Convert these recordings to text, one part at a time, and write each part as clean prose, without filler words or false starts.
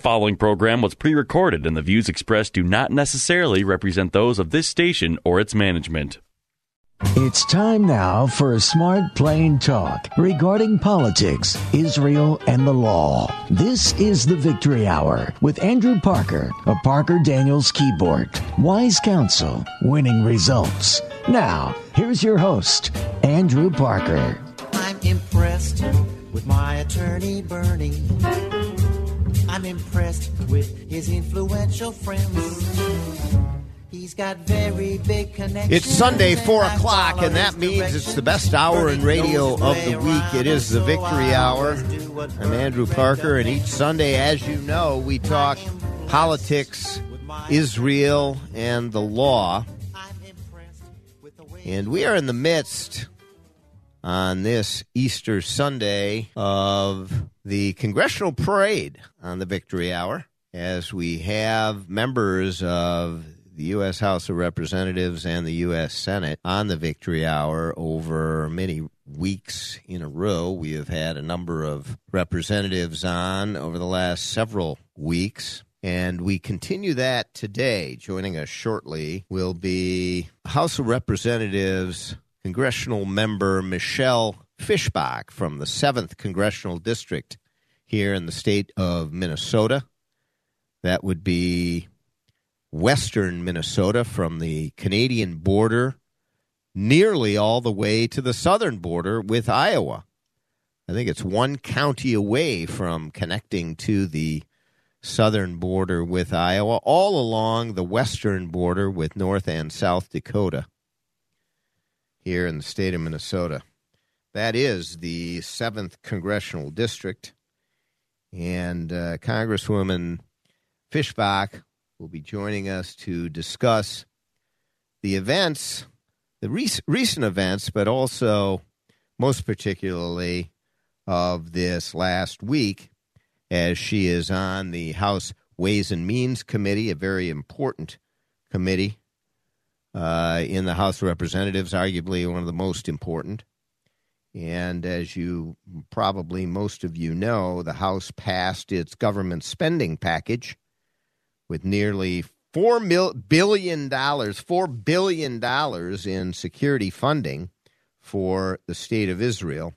following program was pre-recorded and the views expressed do not necessarily represent those of this station or its management. It's time now for a smart, plain talk regarding politics, Israel, and the law. This is the Victory Hour with Andrew Parker of Parker Daniels Keyboard. Wise counsel, winning results. Now, here's your host, Andrew Parker. I'm impressed with my attorney, Bernie. I'm impressed with his influential friends. He's got very big connections. It's Sunday, 4 o'clock, and that means it's the best hour in radio of the week. It is the Victory Hour. I'm Andrew Parker, and each Sunday, as you know, we talk politics, Israel, and the law. And we are in the midst, on this Easter Sunday, of the Congressional Parade on the Victory Hour, as we have members of the U.S. House of Representatives and the U.S. Senate on the Victory Hour over many weeks in a row. We have had a number of representatives on over the last several weeks, and we continue that today. Joining us shortly will be House of Representatives congressional member Michelle Fischbach from the 7th Congressional District here in the state of Minnesota. That would be western Minnesota, from the Canadian border nearly all the way to the southern border with Iowa. I think it's one county away from connecting to the southern border with Iowa, all along the western border with North and South Dakota here in the state of Minnesota. That is the 7th Congressional District, and Congresswoman Fischbach will be joining us to discuss the events, the recent events, but also most particularly of this last week, as she is on the House Ways and Means Committee, a very important committee in the House of Representatives, arguably one of the most important. And as you probably most of you know, the House passed its government spending package with nearly $4 billion in security funding for the state of Israel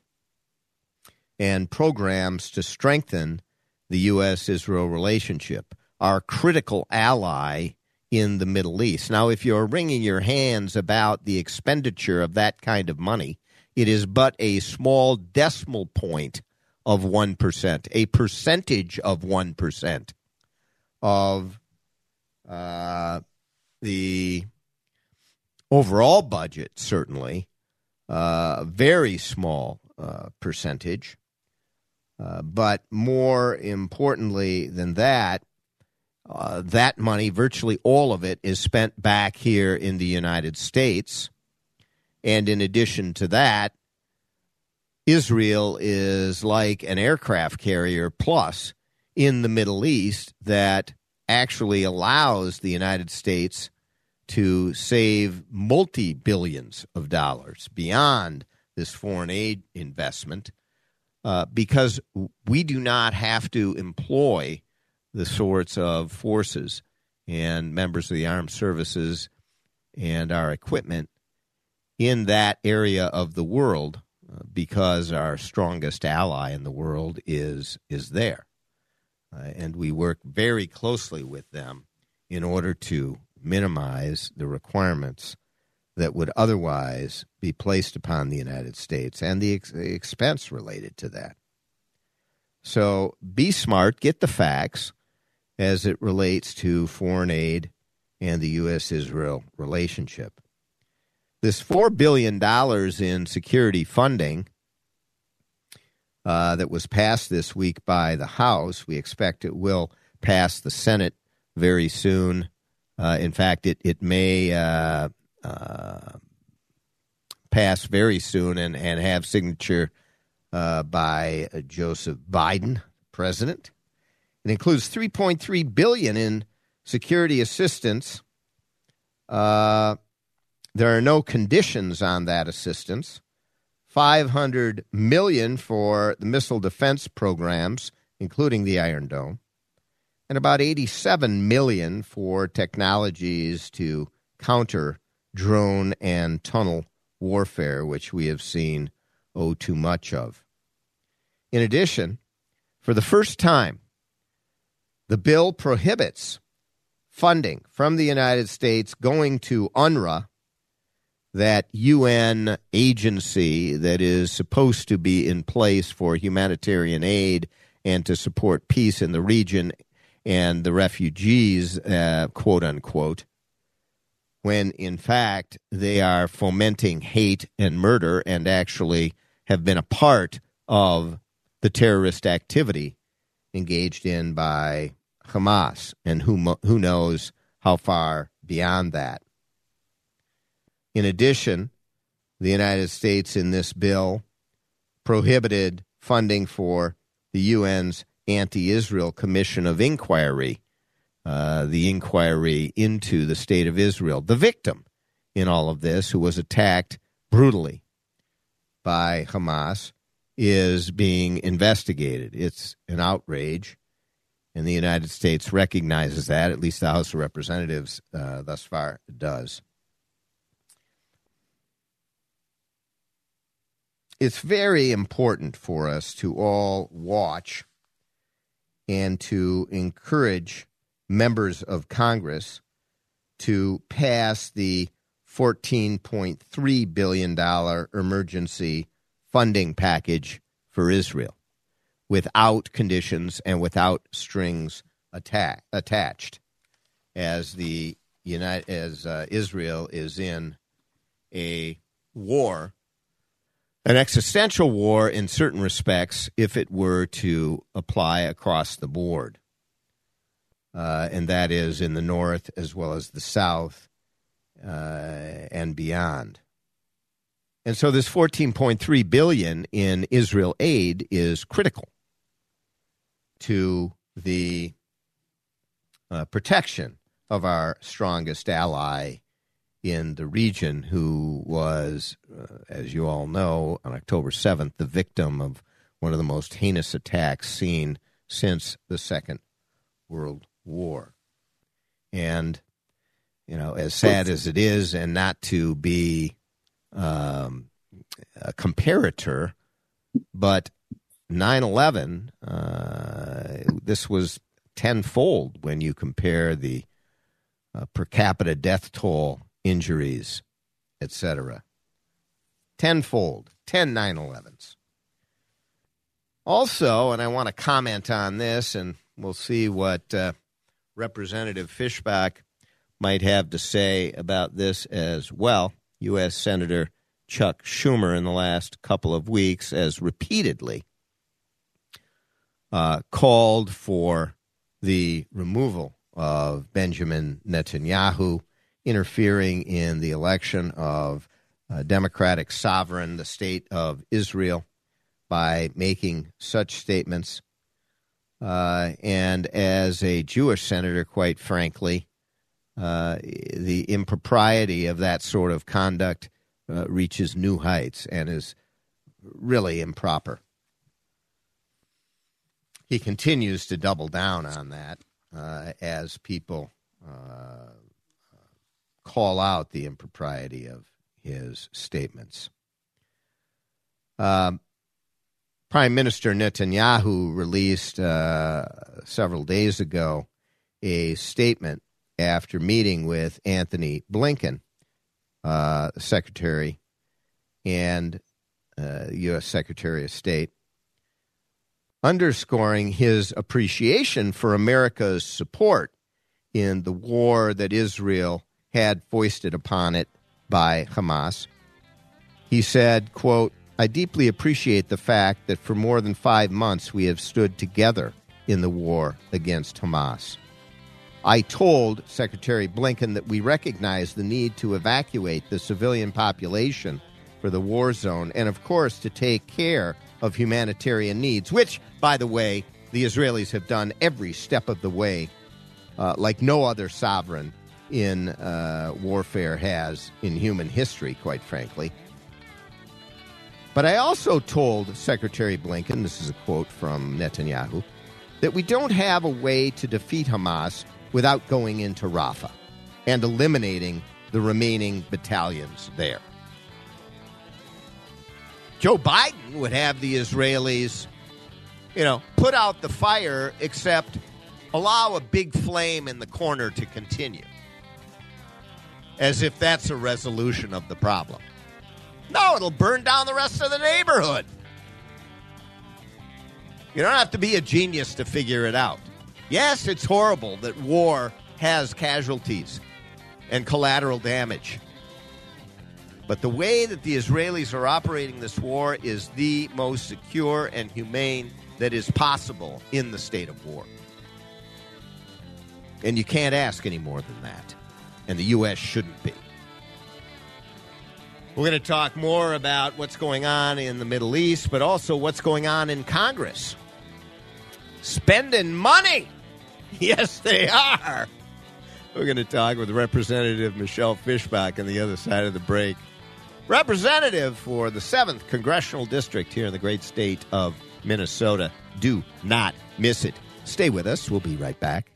and programs to strengthen the U.S.-Israel relationship, our critical ally in the Middle East. Now, if you're wringing your hands about the expenditure of that kind of money, it is but a small decimal point of 1%, a percentage of 1%. Of the overall budget, certainly, a very small percentage. But more importantly than that, that money, virtually all of it, is spent back here in the United States. And in addition to that, Israel is like an aircraft carrier plus in the Middle East that actually allows the United States to save multi-billions of dollars beyond this foreign aid investment because we do not have to employ the sorts of forces and members of the armed services and our equipment in that area of the world because our strongest ally in the world is there. And we work very closely with them in order to minimize the requirements that would otherwise be placed upon the United States and the expense related to that. So be smart, get the facts as it relates to foreign aid and the U.S.-Israel relationship. This $4 billion in security funding that was passed this week by the House. We expect it will pass the Senate very soon. In fact, it may pass very soon and have signature by Joseph Biden, president. It includes $3.3 billion in security assistance. There are no conditions on that assistance. $500 million for the missile defense programs, including the Iron Dome. and about $87 million for technologies to counter drone and tunnel warfare, which we have seen too much of. In addition, for the first time, the bill prohibits funding from the United States going to UNRWA, that UN agency that is supposed to be in place for humanitarian aid and to support peace in the region and the refugees, quote unquote, when in fact they are fomenting hate and murder and actually have been a part of the terrorist activity engaged in by Hamas, and who knows how far beyond that. In addition, the United States in this bill prohibited funding for the UN's Anti-Israel Commission of Inquiry, the inquiry into the state of Israel. The victim in all of this, who was attacked brutally by Hamas, is being investigated. It's an outrage, and the United States recognizes that. At least the House of Representatives thus far does. It's very important for us to all watch and to encourage members of Congress to pass the $14.3 billion emergency funding package for Israel without conditions and without strings attached, as Israel is in a war, an existential war in certain respects, if it were to apply across the board. And that is in the north as well as the south and beyond. And so this $14.3 billion in Israel aid is critical to the protection of our strongest ally in the region, who was, as you all know, on October 7th, the victim of one of the most heinous attacks seen since the Second World War. And, you know, as sad as it is, and not to be a comparator, but 9/11, this was tenfold when you compare the per capita death toll, injuries, etc. Tenfold, 10 9/11s. Also, and I want to comment on this, and we'll see what Representative Fischbach might have to say about this as well. U.S. Senator Chuck Schumer in the last couple of weeks has repeatedly called for the removal of Benjamin Netanyahu, interfering in the election of a democratic sovereign, the state of Israel, by making such statements. And as a Jewish senator, quite frankly, the impropriety of that sort of conduct reaches new heights and is really improper. He continues to double down on that as people call out the impropriety of his statements. Prime Minister Netanyahu released several days ago a statement after meeting with Anthony Blinken, Secretary and U.S. Secretary of State, underscoring his appreciation for America's support in the war that Israel had foisted upon it by Hamas. He said, quote, "I deeply appreciate the fact that for more than 5 months we have stood together in the war against Hamas. I told Secretary Blinken that we recognize the need to evacuate the civilian population for the war zone and, of course, to take care of humanitarian needs," which, by the way, the Israelis have done every step of the way, like no other sovereign in warfare has in human history, quite frankly. But I also told Secretary Blinken, this is a quote from Netanyahu, that we don't have a way to defeat Hamas without going into Rafah and eliminating the remaining battalions there. Joe Biden would have the Israelis, put out the fire, except allow a big flame in the corner to continue. As if that's a resolution of the problem. No, it'll burn down the rest of the neighborhood. You don't have to be a genius to figure it out. Yes, it's horrible that war has casualties and collateral damage. But the way that the Israelis are operating this war is the most secure and humane that is possible in the state of war. And you can't ask any more than that. And the U.S. shouldn't be. We're going to talk more about what's going on in the Middle East, but also what's going on in Congress. Spending money. Yes, they are. We're going to talk with Representative Michelle Fischbach on the other side of the break. Representative for the 7th Congressional District here in the great state of Minnesota. Do not miss it. Stay with us. We'll be right back.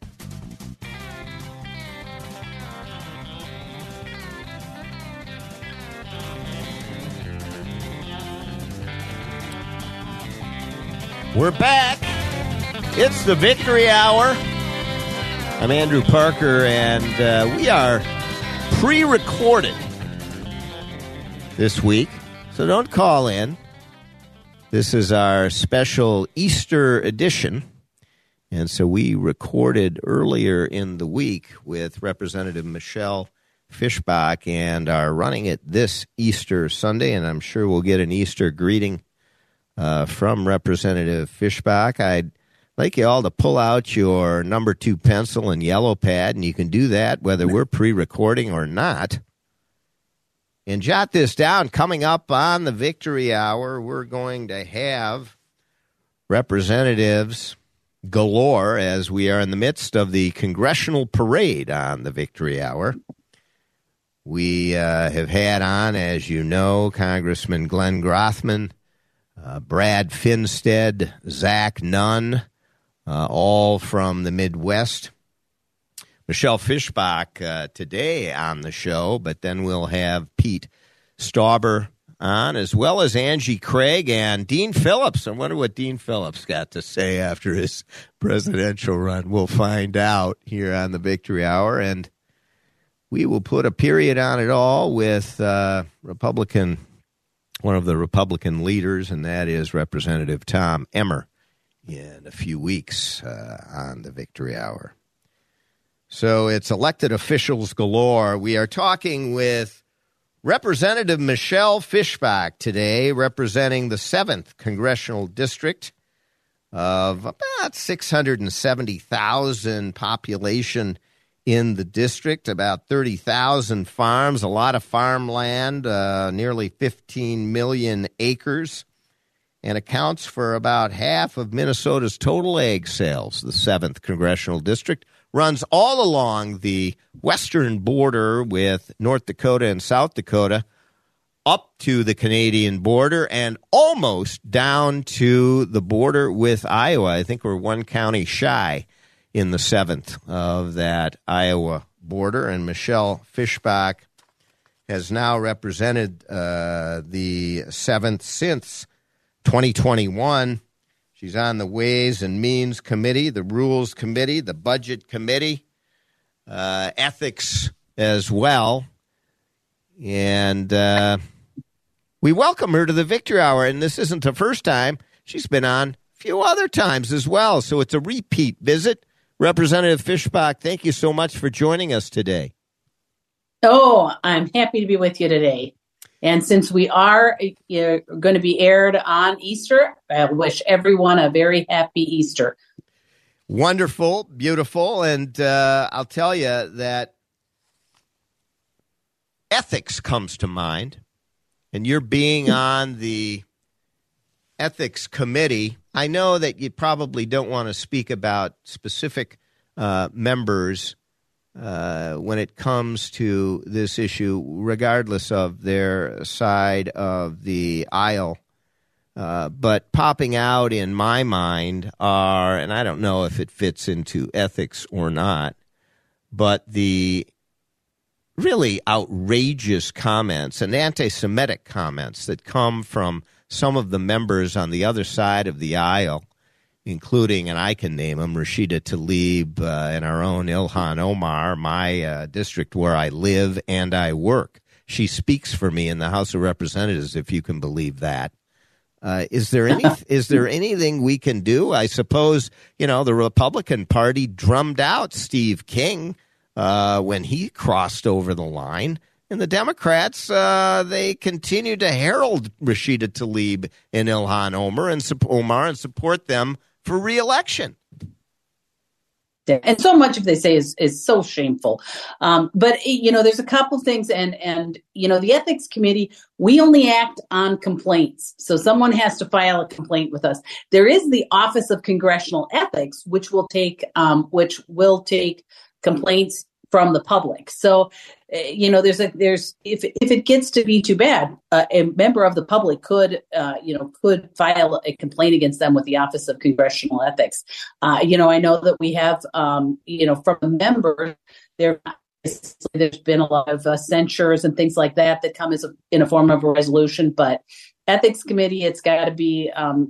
We're back. It's the Victory Hour. I'm Andrew Parker, and we are pre-recorded this week, so don't call in. This is our special Easter edition, and so we recorded earlier in the week with Representative Michelle Fischbach and are running it this Easter Sunday, and I'm sure we'll get an Easter greeting from Representative Fischbach. I'd like you all to pull out your number 2 pencil and yellow pad, and you can do that whether we're pre-recording or not. And jot this down. Coming up on the Victory Hour, we're going to have representatives galore as we are in the midst of the congressional parade on the Victory Hour. We have had on, as you know, Congressman Glenn Grothman, Brad Finstead, Zach Nunn, all from the Midwest. Michelle Fischbach today on the show, but then we'll have Pete Stauber on, as well as Angie Craig and Dean Phillips. I wonder what Dean Phillips got to say after his presidential run. We'll find out here on the Victory Hour, and we will put a period on it all with one of the Republican leaders, and that is Representative Tom Emmer, in a few weeks on the Victory Hour. So it's elected officials galore. We are talking with Representative Michelle Fischbach today, representing the 7th Congressional District of about 670,000 population in the district, about 30,000 farms, a lot of farmland, nearly 15 million acres, and accounts for about half of Minnesota's total ag sales. The 7th Congressional District runs all along the western border with North Dakota and South Dakota, up to the Canadian border, and almost down to the border with Iowa. I think we're one county shy in the 7th of that Iowa border, and Michelle Fischbach has now represented the 7th since 2021. She's on the Ways and Means Committee, the Rules Committee, the Budget Committee, Ethics as well. And we welcome her to the Victory Hour, and this isn't the first time. She's been on a few other times as well, so it's a repeat visit. Representative Fischbach, thank you so much for joining us today. Oh, I'm happy to be with you today. And since we are going to be aired on Easter, I wish everyone a very happy Easter. Wonderful, beautiful. And I'll tell you that ethics comes to mind. And you're being on the Ethics Committee. I know that you probably don't want to speak about specific members when it comes to this issue, regardless of their side of the aisle. But popping out in my mind are, and I don't know if it fits into ethics or not, but the really outrageous comments and anti-Semitic comments that come from some of the members on the other side of the aisle, including, and I can name them, Rashida Tlaib and our own Ilhan Omar, my district where I live and I work. She speaks for me in the House of Representatives, if you can believe that. Is there anything we can do? I suppose, the Republican Party drummed out Steve King when he crossed over the line. And the Democrats, they continue to herald Rashida Tlaib and Ilhan Omar and support them for re-election. And so much of they say is so shameful. But, there's a couple things. And the ethics committee, we only act on complaints. So someone has to file a complaint with us. There is the Office of Congressional Ethics, which will take complaints from the public. So, if it gets to be too bad, a member of the public could file a complaint against them with the Office of Congressional Ethics. I know that we have, from a member, there's been a lot of censures and things like that come in a form of a resolution, but ethics committee, it's got to be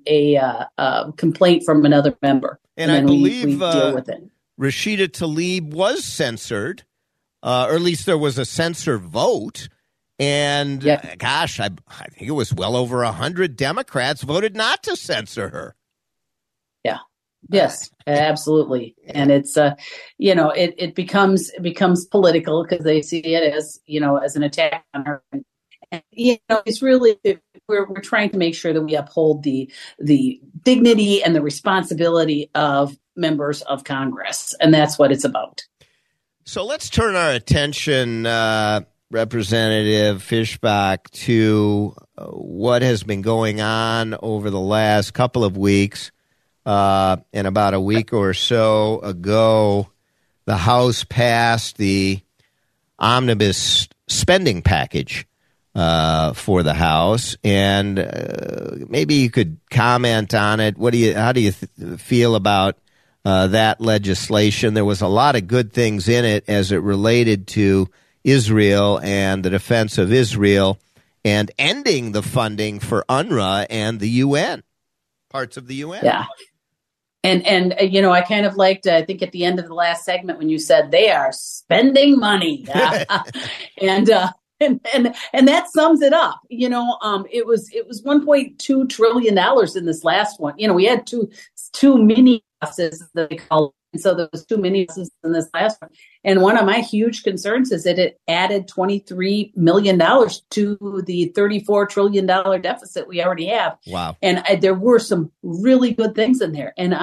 a complaint from another member. And I believe we deal with it. Rashida Tlaib was censored, or at least there was a censor vote. And gosh, I think it was well over 100 Democrats voted not to censor her. Yeah. Yes, absolutely. And it's, it becomes political because they see it as an attack on her. And, it's really, we're trying to make sure that we uphold the dignity and the responsibility of members of Congress. And that's what it's about. So let's turn our attention, Representative Fischbach, to what has been going on over the last couple of weeks. And about a week or so ago, the House passed the omnibus spending package for the House, and maybe you could comment on it. How do you feel about that legislation? There was a lot of good things in it as it related to Israel and the defense of Israel, and ending the funding for UNRWA and the UN, parts of the UN. Yeah. And I kind of liked, I think at the end of the last segment when you said they are spending money. And that sums it up. It was $1.2 trillion in this last one. We had two mini buses that they call it. And so there was two mini buses in this last one. And one of my huge concerns is that it added $23 million to the $34 trillion deficit we already have. Wow. And there were some really good things in there. And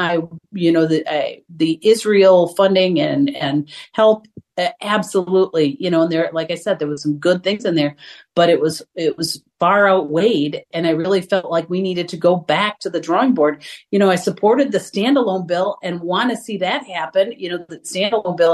the Israel funding and help, absolutely, and there, like I said, there was some good things in there, but it was far outweighed. And I really felt like we needed to go back to the drawing board. I supported the standalone bill and want to see that happen. The standalone bill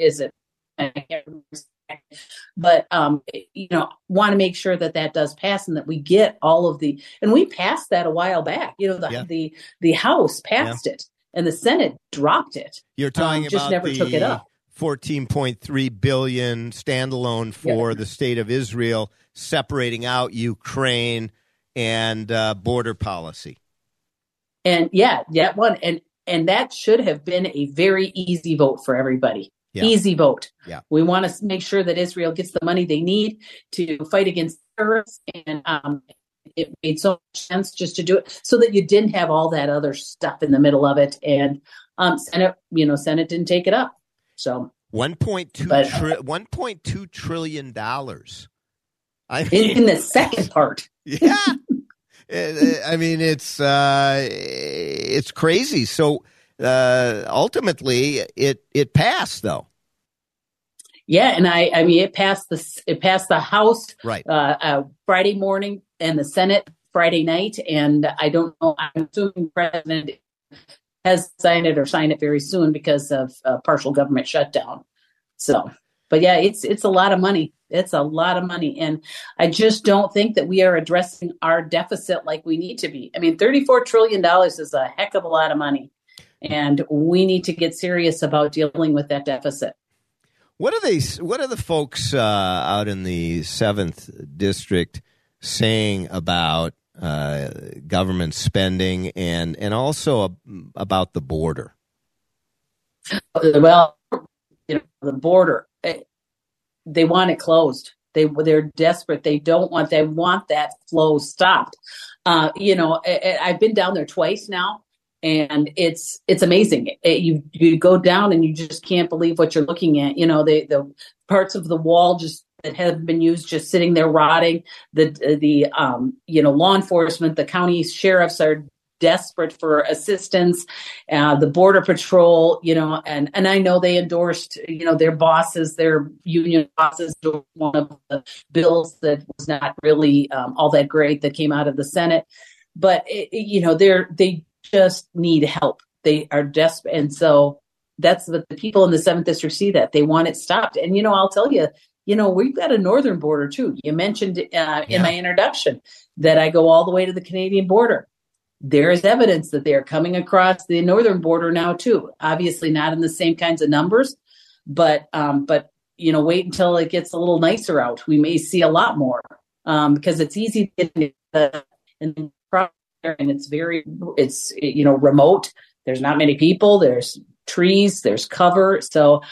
but want to make sure that does pass and that we get all of and we passed that a while back. The House passed it and the Senate dropped it. You're talking just about never took it up. $14.3 billion standalone for the state of Israel, separating out Ukraine and border policy. And that one, and that should have been a very easy vote for everybody. Yeah. Easy vote. Yeah. We want to make sure that Israel gets the money they need to fight against terrorists, and it made so much sense just to do it so that you didn't have all that other stuff in the middle of it. And Senate didn't take it up. So $1.2 trillion. In the second part. Yeah. I mean, it's crazy. So ultimately, it passed, though. Yeah, and I mean, it passed the House right Friday morning and the Senate Friday night, and I don't know. I'm assuming the president has signed it or sign it very soon because of partial government shutdown. So But yeah, it's a lot of money. It's a lot of money. And I just don't think that we are addressing our deficit like we need to be. I mean, $34 trillion is a heck of a lot of money. And we need to get serious about dealing with that deficit. What are the folks out in the 7th District saying about government spending and also about the border? Well, the border, they want it closed. They're desperate. They want that flow stopped. I've been down there twice now, and it's amazing. You go down and you just can't believe what you're looking at. The parts of the wall just that have been used just sitting there rotting. The law enforcement, the county sheriffs are desperate for assistance. The Border Patrol, and I know they endorsed, their bosses, their union bosses, one of the bills that was not really all that great that came out of the Senate. But, they just need help. They are desperate. And so that's what the people in the 7th District see, that they want it stopped. And, I'll tell you, we've got a northern border too. You mentioned in my introduction that I go all the way to the Canadian border. There is evidence that they are coming across the northern border now too. Obviously not in the same kinds of numbers, but wait until it gets a little nicer out. We may see a lot more because it's easy to get and it's remote. There's not many people. There's trees. There's cover. So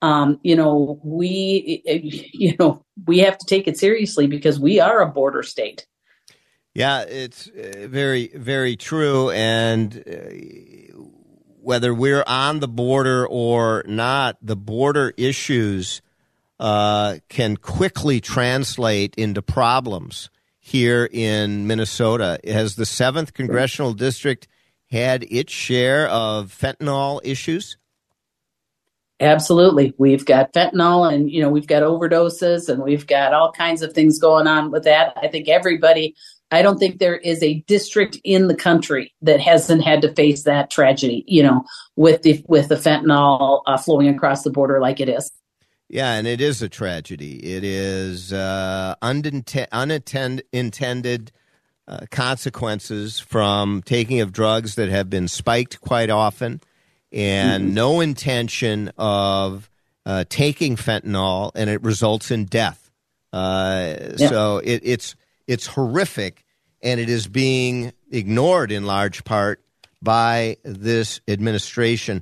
we have to take it seriously because we are a border state. Yeah, it's very, very true. And whether we're on the border or not, the border issues can quickly translate into problems here in Minnesota. Has the 7th Congressional District had its share of fentanyl issues? Absolutely. We've got fentanyl and, we've got overdoses and we've got all kinds of things going on with that. I don't think there is a district in the country that hasn't had to face that tragedy, with the fentanyl flowing across the border like it is. Yeah, and it is a tragedy. It is unintended consequences from taking of drugs that have been spiked quite often, and no intention of taking fentanyl, and it results in death. So it's horrific, and it is being ignored in large part by this administration.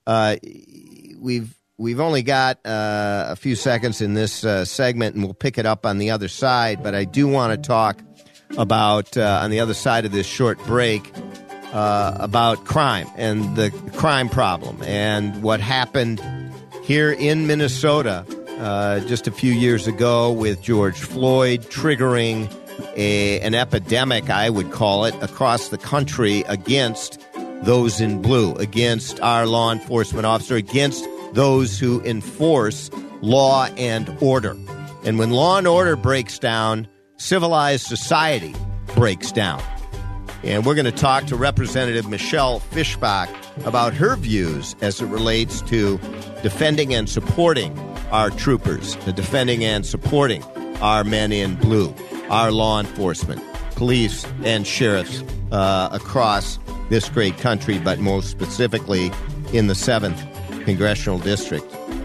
We've only got a few seconds in this segment, and we'll pick it up on the other side. But I do want to talk about, on the other side of this short break, about crime and the crime problem and what happened here in Minnesota just a few years ago with George Floyd, triggering an epidemic, I would call it, across the country against those in blue, against our law enforcement officer, against those who enforce law and order. And when law and order breaks down, civilized society breaks down. And we're going to talk to Representative Michelle Fischbach about her views as it relates to defending and supporting our troopers, defending and supporting our men in blue, our law enforcement, police and sheriffs across this great country, but most specifically in the 7th Congressional District.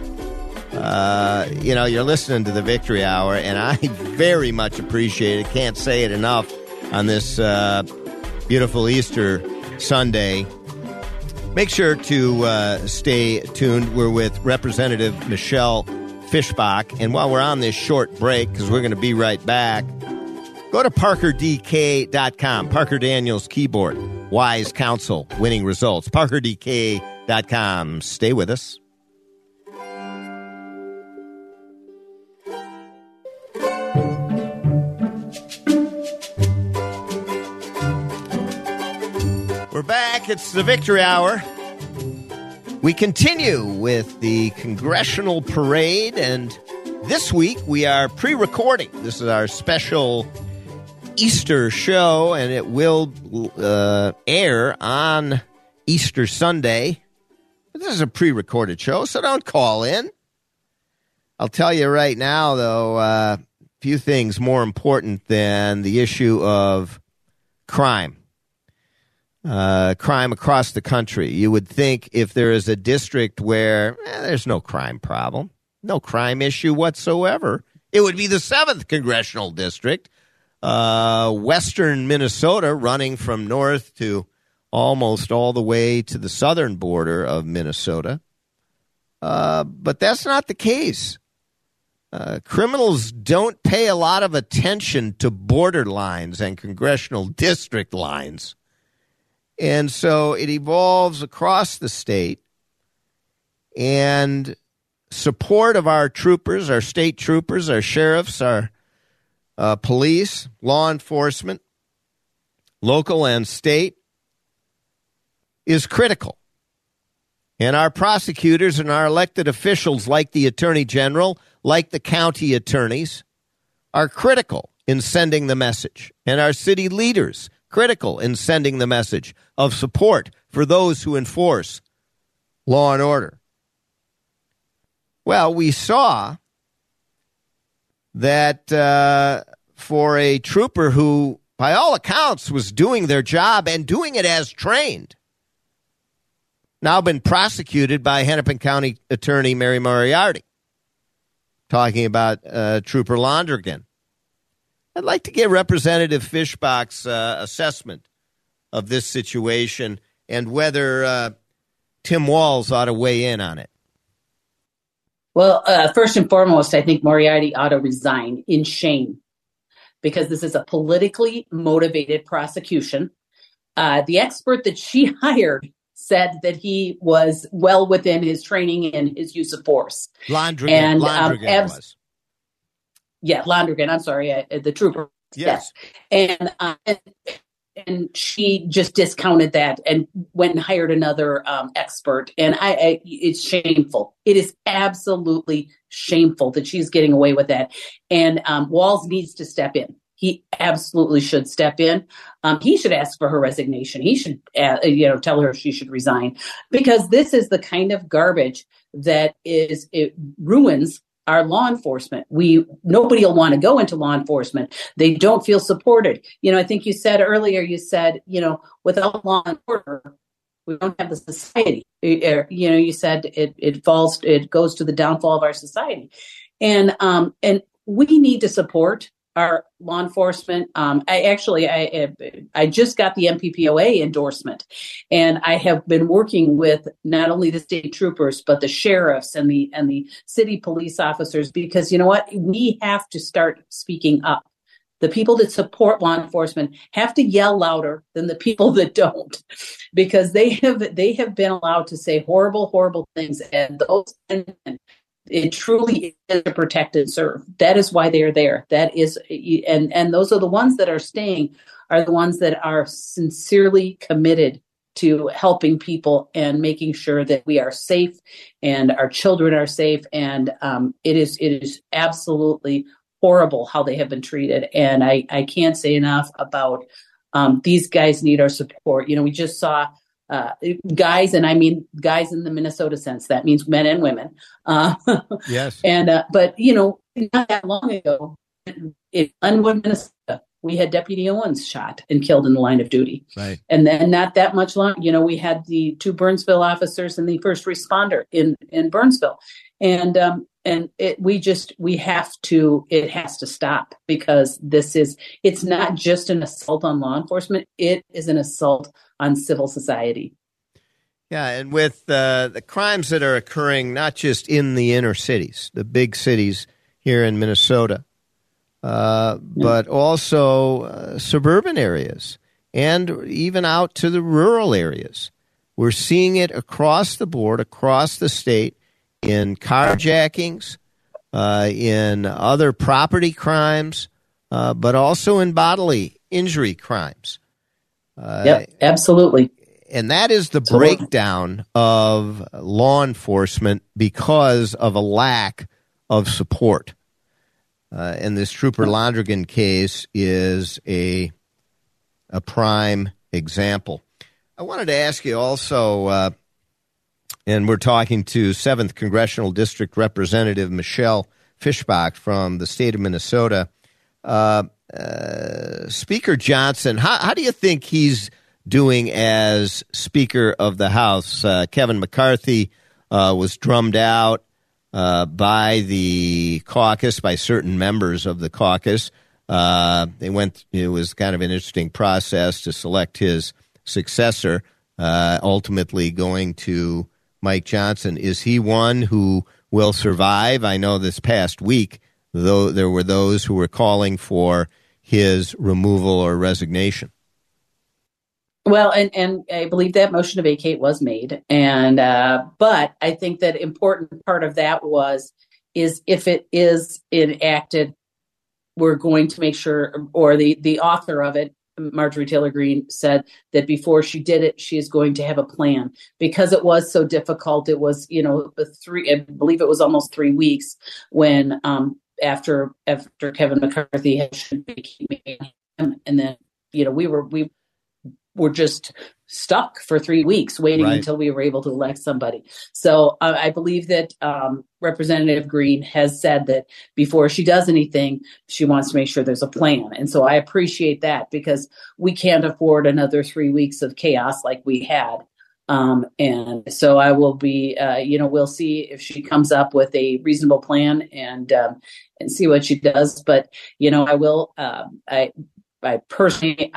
You're listening to the Victory Hour, and I very much appreciate it. Can't say it enough on this beautiful Easter Sunday. Make sure to stay tuned. We're with Representative Michelle Fischbach, and while we're on this short break, because we're going to be right back, go to ParkerDK.com. Parker Daniels Keyboard. Wise counsel, winning results. ParkerDK.com. Stay with us. We're back. It's the Victory Hour. We continue with the Congressional Parade, and this week we are pre-recording. This is our special Easter show, and it will air on Easter Sunday. This is a pre-recorded show, so don't call in. I'll tell you right now, though, few things more important than the issue of crime. Crime across the country. You would think if there is a district where there's no crime problem, no crime issue whatsoever, it would be the 7th Congressional District, western Minnesota, running from north to almost all the way to the southern border of Minnesota. But that's not the case. Criminals don't pay a lot of attention to border lines and congressional district lines. And so it evolves across the state, and support of our troopers, our state troopers, our sheriffs, our police, law enforcement, local and state, is critical. And our prosecutors and our elected officials, like the Attorney General, like the county attorneys, are critical in sending the message. And our city leaders, critical in sending the message of support for those who enforce law and order. Well, we saw that for a trooper who, by all accounts, was doing their job and doing it as trained, now been prosecuted by Hennepin County Attorney Mary Moriarty, talking about Trooper Londrigan. I'd like to get Representative Fischbach's assessment of this situation and whether Tim Walz ought to weigh in on it. Well, first and foremost, I think Moriarty ought to resign in shame, because this is a politically motivated prosecution. The expert that she hired said that he was well within his training and his use of force. Londrigan was. Yeah, Londrigan. I'm sorry, the trooper. Yes. And she just discounted that and went and hired another expert. And it's shameful. It is absolutely shameful that she's getting away with that. And Walz needs to step in. He absolutely should step in. He should ask for her resignation. He should, tell her she should resign, because this is the kind of garbage that it ruins our law enforcement. Nobody will want to go into law enforcement. They don't feel supported. I think you said earlier, without law and order, we don't have the society. You said it goes to the downfall of our society. And we need to support our law enforcement. I just got the MPPOA endorsement, and I have been working with not only the state troopers, but the sheriffs and the city police officers, because you know what? We have to start speaking up. The people that support law enforcement have to yell louder than the people that don't, because they have been allowed to say horrible, horrible things, and it truly is to protect and serve. That is why they are there. That is, and those are the ones that are staying, are the ones that are sincerely committed to helping people and making sure that we are safe and our children are safe. And it is absolutely horrible how they have been treated. And I can't say enough about these guys need our support. We just saw guys, and I mean guys in the Minnesota sense. That means men and women. Yes. And but not that long ago, in Glenwood, Minnesota, we had Deputy Owens shot and killed in the line of duty. Right. And then not that much long, we had the 2 Burnsville officers and the first responder in Burnsville, and it has to stop, because it's not just an assault on law enforcement. It is an assault on civil society. Yeah, and with the crimes that are occurring not just in the inner cities, the big cities here in Minnesota, but also suburban areas and even out to the rural areas. We're seeing it across the board, across the state, in carjackings, in other property crimes, but also in bodily injury crimes. Yep, absolutely. And that is the breakdown of law enforcement because of a lack of support. And this Trooper Londrigan case is a prime example. I wanted to ask you also, And we're talking to 7th Congressional District Representative Michelle Fischbach from the state of Minnesota. Speaker Johnson, how do you think he's doing as Speaker of the House? Kevin McCarthy was drummed out by the caucus, by certain members of the caucus. It was kind of an interesting process to select his successor, ultimately going to Mike Johnson. Is he one who will survive? I know this past week, though, there were those who were calling for his removal or resignation. Well, and I believe that motion to vacate was made, and but I think that important part of that is if it is enacted, we're going to make sure, or the author of it, Marjorie Taylor Greene, said that before she did it, she is going to have a plan, because it was so difficult. It was, I believe it was almost 3 weeks when after Kevin McCarthy had him, and then we were just stuck for 3 weeks waiting until we were able to elect somebody. So I believe that Representative Greene has said that before she does anything, she wants to make sure there's a plan. And so I appreciate that, because we can't afford another 3 weeks of chaos like we had. And so I will be, we'll see if she comes up with a reasonable plan and see what she does. But, I will, I personally,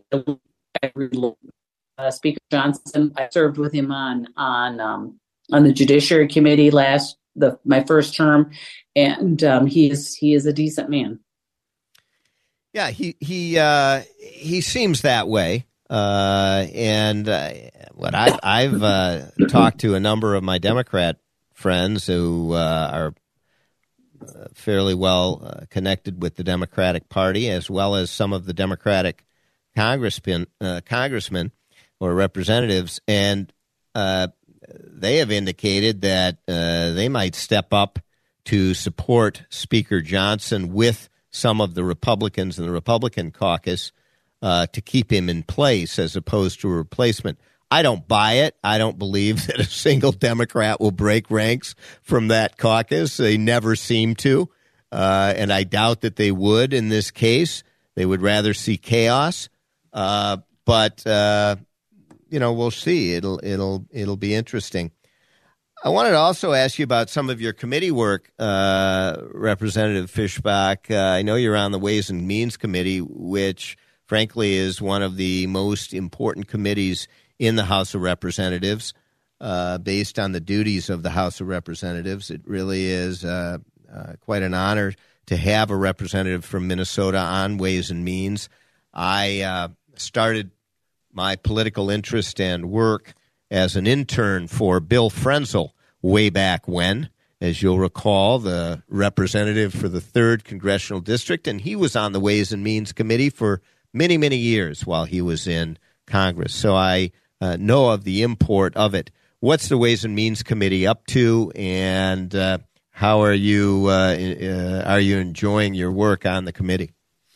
Speaker Johnson. I served with him on the Judiciary Committee my first term, and he is a decent man. Yeah, he seems that way. And what I've talked to a number of my Democrat friends who are fairly well connected with the Democratic Party, as well as some of the Democratic congressmen or representatives, and they have indicated that they might step up to support Speaker Johnson with some of the Republicans in the Republican caucus to keep him in place as opposed to a replacement. I don't buy it. I don't believe that a single Democrat will break ranks from that caucus. They never seem to, and I doubt that they would in this case. They would rather see chaos. But we'll see. It'll be interesting. I wanted to also ask you about some of your committee work, Representative Fischbach. I know you're on the Ways and Means Committee, which, frankly, is one of the most important committees in the House of Representatives, based on the duties of the House of Representatives. It really is quite an honor to have a representative from Minnesota on Ways and Means. I started my political interest and work as an intern for Bill Frenzel way back when, as you'll recall, the representative for the 3rd Congressional District, and he was on the Ways and Means Committee for many, many years while he was in Congress. So I know of the import of it. What's the Ways and Means Committee up to, and how are you enjoying your work on the committee?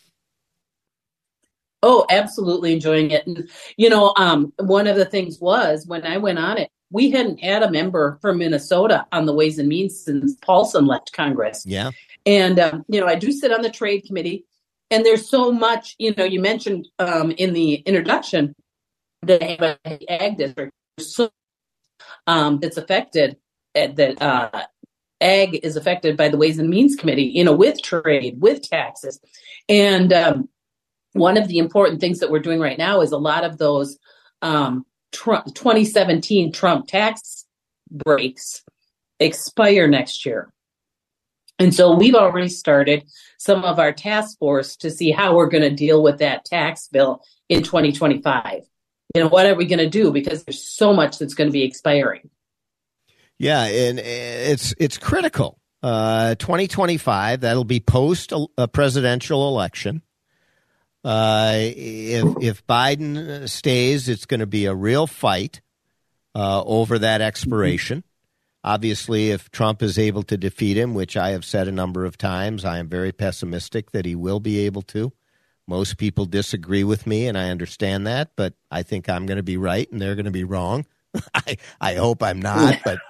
Oh, absolutely enjoying it. And, one of the things was when I went on it, we hadn't had a member from Minnesota on the Ways and Means since Paulson left Congress. Yeah. And, I do sit on the Trade Committee, and there's so much, you mentioned in the introduction that the ag district that's affected, that ag is affected by the Ways and Means Committee, with trade, with taxes. And, one of the important things that we're doing right now is a lot of those 2017 Trump tax breaks expire next year. And so we've already started some of our task force to see how we're going to deal with that tax bill in 2025. What are we going to do? Because there's so much that's going to be expiring. Yeah, and it's critical. 2025, that'll be post a presidential election. If Biden stays, it's going to be a real fight over that expiration. Obviously, if Trump is able to defeat him, which I have said a number of times, I am very pessimistic that he will be able to. Most people disagree with me, and I understand that, but I think I'm going to be right and they're going to be wrong I hope I'm not, but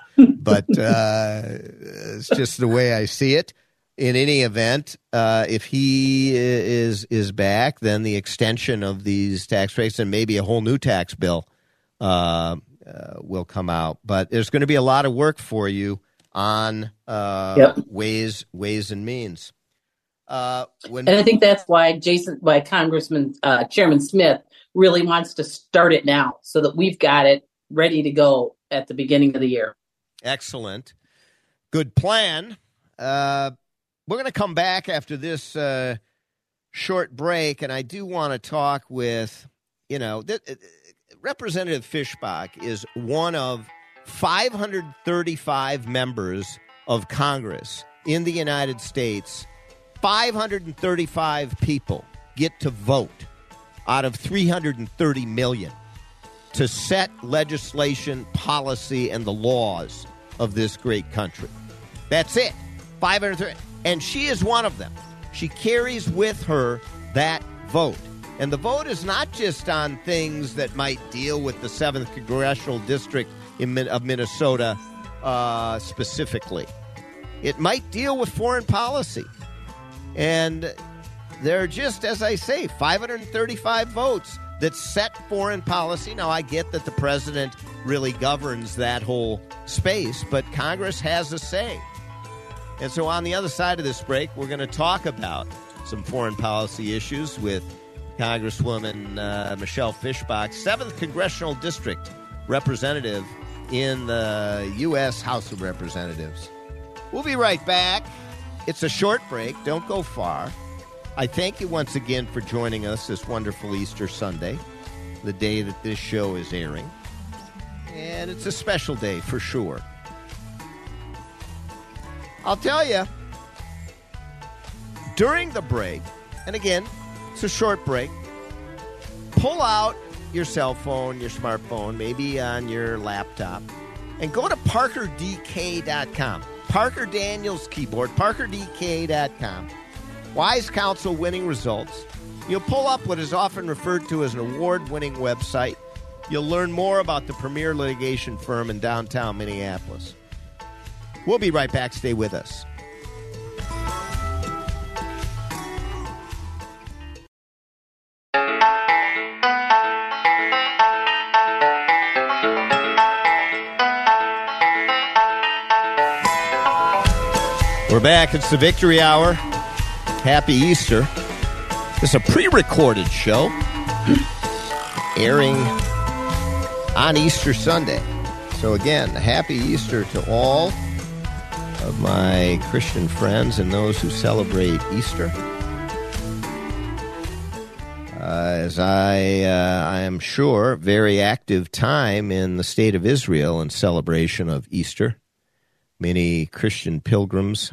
it's just the way I see it. In any event, if he is back, then the extension of these tax rates and maybe a whole new tax bill will come out. But there's going to be a lot of work for you on ways and means. And I think that's why Chairman Smith really wants to start it now so that we've got it ready to go at the beginning of the year. Excellent. Good plan. We're going to come back after this short break, and I do want to talk with, Representative Fischbach is one of 535 members of Congress in the United States. 535 people get to vote out of 330 million to set legislation, policy, and the laws of this great country. That's it. 530. And she is one of them. She carries with her that vote. And the vote is not just on things that might deal with the 7th Congressional District of Minnesota specifically. It might deal with foreign policy. And there are just, as I say, 535 votes that set foreign policy. Now, I get that the president really governs that whole space, but Congress has a say. And so on the other side of this break, we're going to talk about some foreign policy issues with Congresswoman Michelle Fischbach, 7th Congressional District representative in the U.S. House of Representatives. We'll be right back. It's a short break. Don't go far. I thank you once again for joining us this wonderful Easter Sunday, the day that this show is airing. And it's a special day for sure. I'll tell you, during the break, and again, it's a short break, pull out your cell phone, your smartphone, maybe on your laptop, and go to ParkerDK.com. Parker Daniels keyboard, ParkerDK.com. Wise Counsel winning results. You'll pull up what is often referred to as an award-winning website. You'll learn more about the premier litigation firm in downtown Minneapolis. We'll be right back. Stay with us. We're back. It's the Victory Hour. Happy Easter. It's a pre-recorded show airing on Easter Sunday. So again, happy Easter to all of my Christian friends and those who celebrate Easter. As I am sure, very active time in the state of Israel in celebration of Easter. Many Christian pilgrims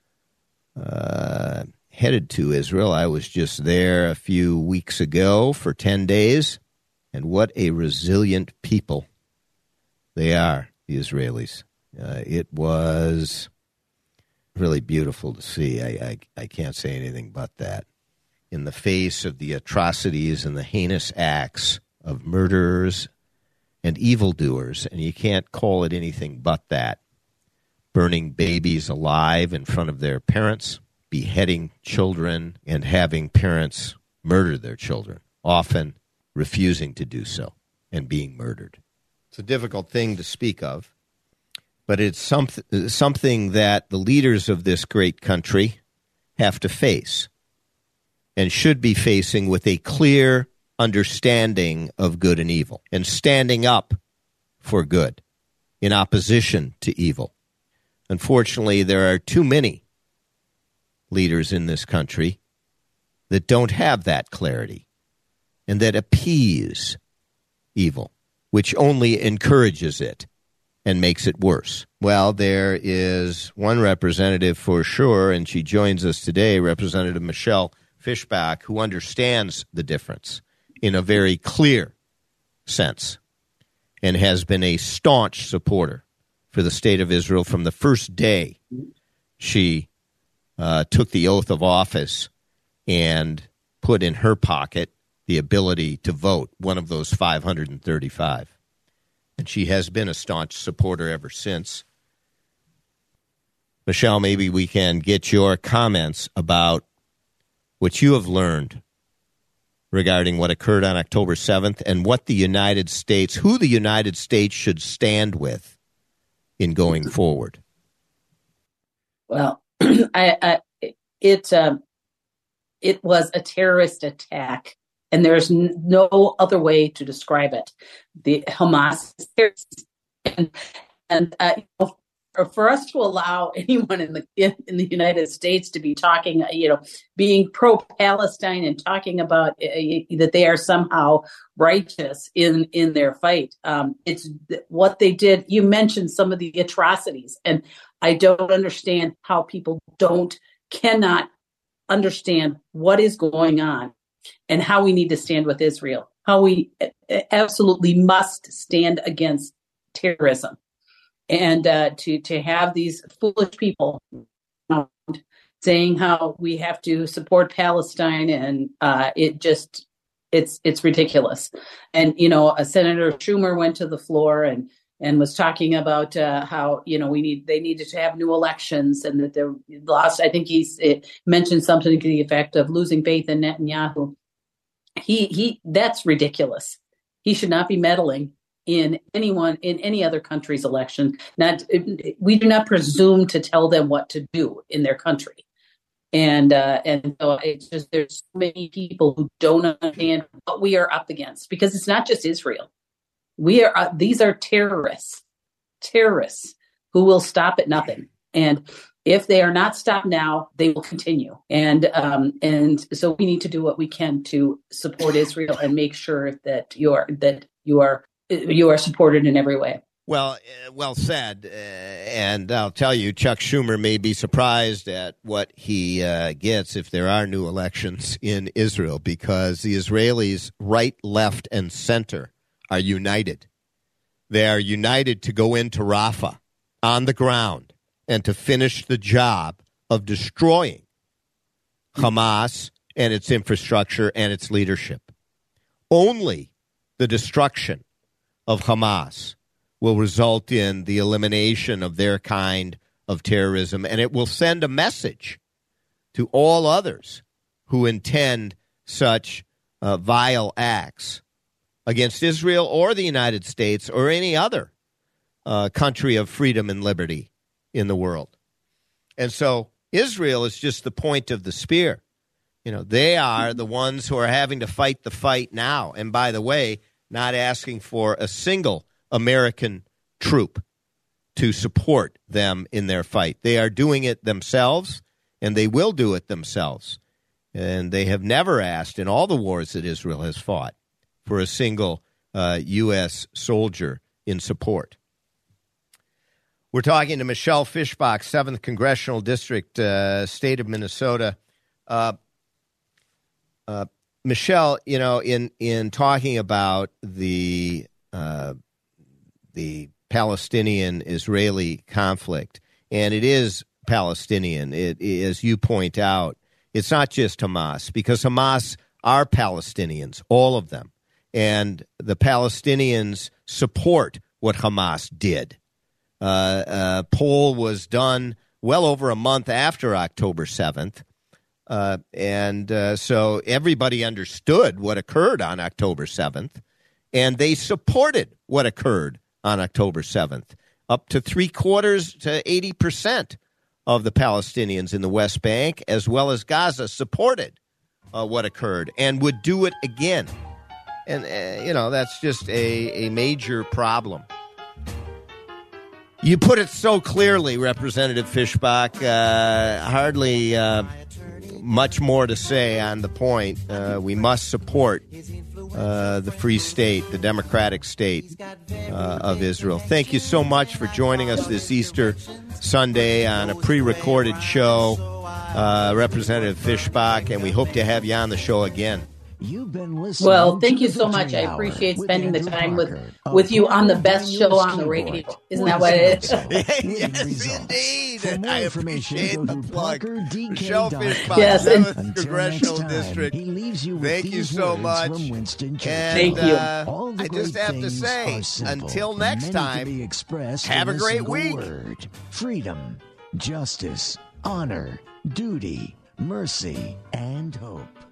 headed to Israel. I was just there a few weeks ago for 10 days, and what a resilient people they are, the Israelis. It was really beautiful to see. I can't say anything but that. In the face of the atrocities and the heinous acts of murderers and evildoers, and you can't call it anything but that, burning babies alive in front of their parents, beheading children, and having parents murder their children, often refusing to do so and being murdered. It's a difficult thing to speak of, but it's something that the leaders of this great country have to face and should be facing with a clear understanding of good and evil and standing up for good in opposition to evil. Unfortunately, there are too many leaders in this country that don't have that clarity and that appease evil, which only encourages it and makes it worse. Well, there is one representative for sure, and she joins us today, Representative Michelle Fischbach, who understands the difference in a very clear sense and has been a staunch supporter for the state of Israel from the first day she took the oath of office and put in her pocket the ability to vote, one of those 535. and she has been a staunch supporter ever since. Michelle, maybe we can get your comments about what you have learned regarding what occurred on October 7th and what the United States, who the United States should stand with in going forward. Well, it was a terrorist attack, and there's no other way to describe it. The Hamas is terrorist, and for us to allow anyone in the United States to be talking, being pro-Palestine and talking about that they are somehow righteous in their fight, it's what they did. You mentioned some of the atrocities, and I don't understand how people cannot understand what is going on and how we need to stand with Israel, how we absolutely must stand against terrorism. And to have these foolish people saying how we have to support Palestine, and it's ridiculous. And Senator Schumer went to the floor and was talking about how they needed to have new elections, and that they're lost. I think he mentioned something to the effect of losing faith in Netanyahu. He that's ridiculous. He should not be meddling in any other country's election. We do not presume to tell them what to do in their country. And so it's just, there's so many people who don't understand what we are up against, because it's not just Israel. These are terrorists who will stop at nothing. And if they are not stopped now, they will continue. And so we need to do what we can to support Israel and make sure that you are supported in every way. Well said. And I'll tell you, Chuck Schumer may be surprised at what he gets if there are new elections in Israel, because the Israelis, right, left, and center, are united. They are united to go into Rafah on the ground and to finish the job of destroying Hamas and its infrastructure and its leadership. Only the destruction of Hamas will result in the elimination of their kind of terrorism, and it will send a message to all others who intend such vile acts against Israel or the United States or any other country of freedom and liberty in the world. And so Israel is just the point of the spear. They are the ones who are having to fight the fight now. And by the way, not asking for a single American troop to support them in their fight. They are doing it themselves, and they will do it themselves. And they have never asked in all the wars that Israel has fought for a single U.S. soldier in support. We're talking to Michelle Fischbach, 7th Congressional District, state of Minnesota. Michelle, in talking about the Palestinian-Israeli conflict, and it is Palestinian, as you point out, it's not just Hamas, because Hamas are Palestinians, all of them. And the Palestinians support what Hamas did. A poll was done well over a month after October 7th. So everybody understood what occurred on October 7th, and they supported what occurred on October 7th. Up to 75% to 80% of the Palestinians in the West Bank, as well as Gaza, supported what occurred and would do it again. And, that's just a major problem. You put it so clearly, Representative Fischbach. Hardly much more to say on the point. We must support the free state, the democratic state of Israel. Thank you so much for joining us this Easter Sunday on a pre-recorded show, Representative Fischbach, and we hope to have you on the show again. You've been listening. Well, thank to you the so much. Victory I Hour appreciate with spending the Andrew time Parker with you of on the Parker best show Daniels on the radio. Keyboard. Isn't that what it is? Yes, Results. indeed. For more I information, appreciate go the to plug. ParkerDK.com. Shellfish Pond, Yes, and- 7th Until Congressional next time, District. he leaves you with Thank you these so words much. from Winston Churchill. And, Thank you. All the I just great have to things say, are simple, until next many time, to be expressed have in a great single week. Word. Freedom, justice, honor, duty, mercy, and hope.